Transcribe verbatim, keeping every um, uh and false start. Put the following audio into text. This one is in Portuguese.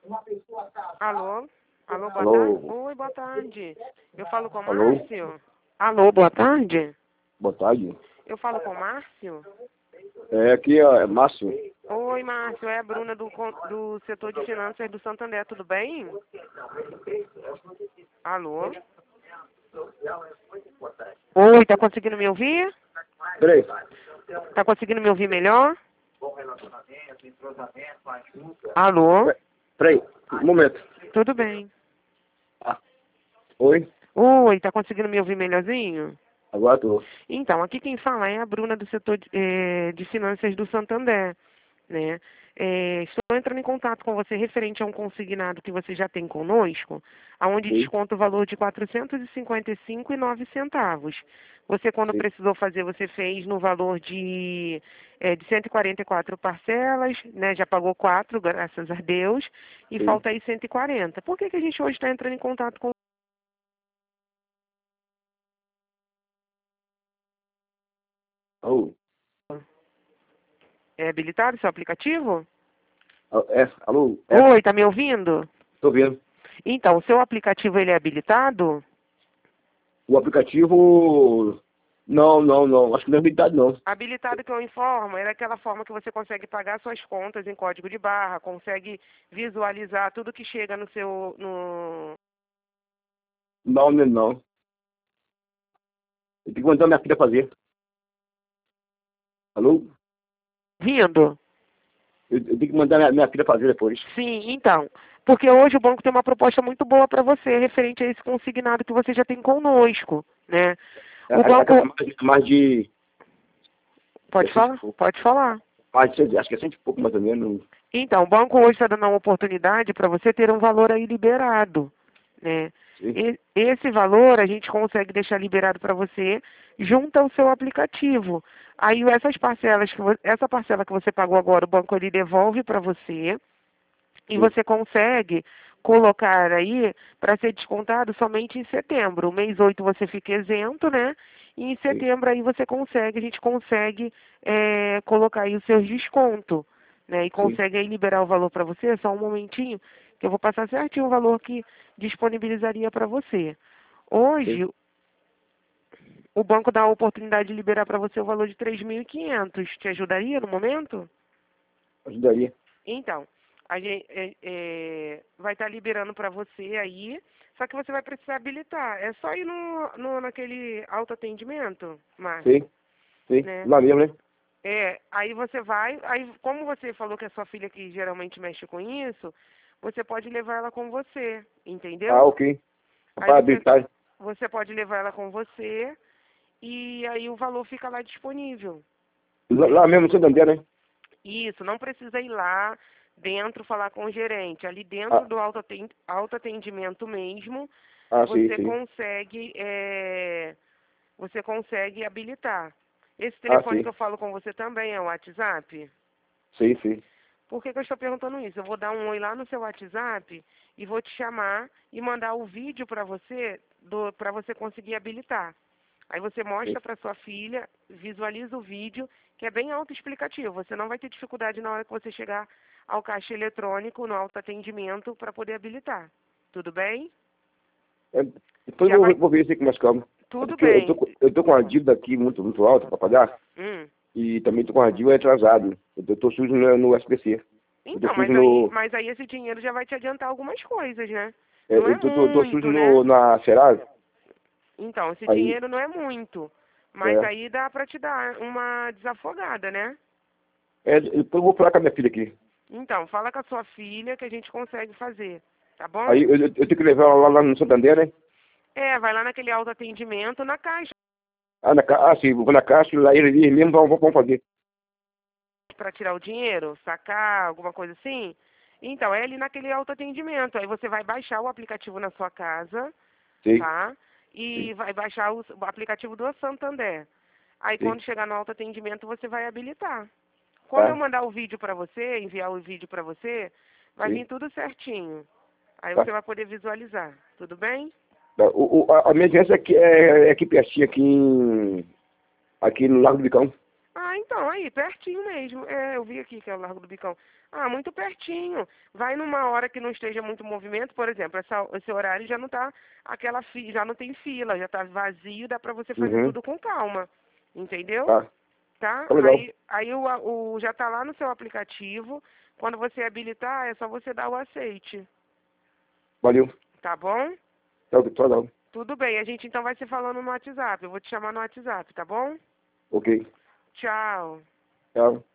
Alô? Alô, boa Alô? tarde? Oi, boa tarde. Eu falo com o Alô? Márcio? Alô, boa tarde. Boa tarde. Eu falo com o Márcio? É, aqui é Márcio. Oi, Márcio, é a Bruna do, con- do setor de finanças do Santander, tudo bem? Alô? Oi, tá conseguindo me ouvir? Peraí. Tá conseguindo me ouvir melhor? Alô? Peraí. Um momento. Tudo bem. Ah. Oi? Oi, tá conseguindo me ouvir melhorzinho? Agora tô. Então, aqui quem fala é a Bruna do setor de, eh, de finanças do Santander, né? Eh, estou entrando em contato com você referente a um consignado que você já tem conosco, aonde Sim, desconta o valor de quatrocentos e cinquenta e cinco reais e nove centavos. Você, quando sim, precisou fazer, você fez no valor de, eh, de cento e quarenta e quatro parcelas, né? Já pagou quatro, graças a Deus, e sim. falta aí cento e quarenta. Por que que a gente hoje está entrando em contato com... Alô? É habilitado seu aplicativo? Ah, É, alô? É, Oi, tá me ouvindo? tô vendo. Então, o seu aplicativo ele é habilitado? O aplicativo... Não, não, não. Acho que não é habilitado, não. Habilitado que eu informo é daquela forma que você consegue pagar suas contas em código de barra, consegue visualizar tudo que chega no seu... No... Não, não, é não. Eu tenho que mandar minha filha fazer. Alô? Vindo? Eu, eu tenho que mandar minha, minha filha fazer depois. Sim, então. Porque hoje o banco tem uma proposta muito boa para você, referente a esse consignado que você já tem conosco, né? É, O é, é banco... mais, mais de... É Pode cento e falar? pouco. Pode falar. Mais de, cem- acho que é cento e pouco, mais ou menos. Então, o banco hoje está dando uma oportunidade para você ter um valor aí liberado, né? Sim, E- Esse valor a gente consegue deixar liberado para você junto ao seu aplicativo. Aí essas parcelas, que vo- essa parcela que você pagou agora, o banco ele devolve para você e sim, você consegue colocar aí para ser descontado somente em setembro. O mês oito você fica isento, né? E em sim, setembro aí você consegue, a gente consegue eh, colocar aí os seus descontos, né? E sim, consegue aí liberar o valor para você, só um momentinho, que eu vou passar certinho o valor que disponibilizaria para você. sim. Hoje, o banco dá a oportunidade de liberar para você o valor de três mil e quinhentos. Te ajudaria no momento? Ajudaria. Então, a gente é, é, vai estar liberando para você aí, só que você vai precisar habilitar. É só ir no, no, naquele autoatendimento, Márcio, Sim, sim. né? Lá mesmo, né? É, aí você vai, aí como você falou que é sua filha que geralmente mexe com isso, você pode levar ela com você, Ah, entendeu? ok. Aí Para você, habilitar. você pode levar ela com você e aí o valor fica lá disponível. Lá, lá mesmo no Santander, né? Isso, não precisa ir lá dentro falar com o gerente. Ali Ah, dentro do autoaten- autoatendimento mesmo, ah, sim, você sim. consegue, é, você consegue habilitar. Esse Ah, telefone que sim. eu falo com você também é o WhatsApp? Sim, sim. Por que que eu estou perguntando isso? Eu vou dar um oi lá no seu WhatsApp e vou te chamar e mandar o vídeo para você, para você conseguir habilitar. Aí você Sim. mostra para sua filha, visualiza o vídeo, que é bem autoexplicativo. Você não vai ter dificuldade na hora que você chegar ao caixa eletrônico, no autoatendimento, para poder habilitar. Tudo bem? É, depois Já eu vai. vou, vou ver isso aí com mais calma. É Tudo porque eu tô, bem. com- eu tô com uma dívida aqui muito, muito alta para pagar. Hum. E também tô com uma dívida atrasada. Eu tô, tô sujo no, no S B C. Eu tô Então, sujo mas aí, no. mas aí esse dinheiro já vai te adiantar algumas coisas, né? É, Não é eu tô, tô, tô sujo muito, no, né? na Serasa. Então, esse Aí, dinheiro não é muito. Mas é. aí dá para te dar uma desafogada, né? É, depois eu vou falar com a minha filha aqui. Então, fala com a sua filha que a gente consegue fazer, tá bom? Aí eu, eu, eu tenho que levar ela lá, lá no Santander, né? É, vai lá naquele autoatendimento na caixa Ah, na, ca- ah sim, vou na caixa, lá eles eles mesmo vão, vão fazer. para tirar o dinheiro, sacar, alguma coisa assim. Então, é ali naquele autoatendimento. Aí você vai baixar o aplicativo na sua casa, Sim, tá? E sim, vai baixar o, o aplicativo do Santander. Aí sim. quando chegar no autoatendimento, você vai habilitar. Quando eu Tá, mandar o vídeo para você, enviar o vídeo para você, vai sim. vir tudo certinho. Aí Tá. você vai poder visualizar. Tudo bem? Tá. O, o, a, a minha agência aqui é, é aqui pertinho, aqui em, aqui no Largo do Bicão. Ah, Ah, então, aí, pertinho mesmo. É, eu vi aqui que é o Largo do Bicão. Ah, muito pertinho. Vai numa hora que não esteja muito movimento, por exemplo, essa, esse horário já não tá aquela fi, já não tem fila, já tá vazio, dá pra você fazer Uhum. tudo com calma. Entendeu? Tá. Tá? Tá legal. Aí, aí o, o, já tá lá no seu aplicativo. Quando você habilitar, é só você dar o aceite. Valeu. Tá bom? Tá, tá legal. Tudo bem, a gente então vai se falando no WhatsApp. Eu vou te chamar no WhatsApp, tá bom? Ok. Tchau. Tchau.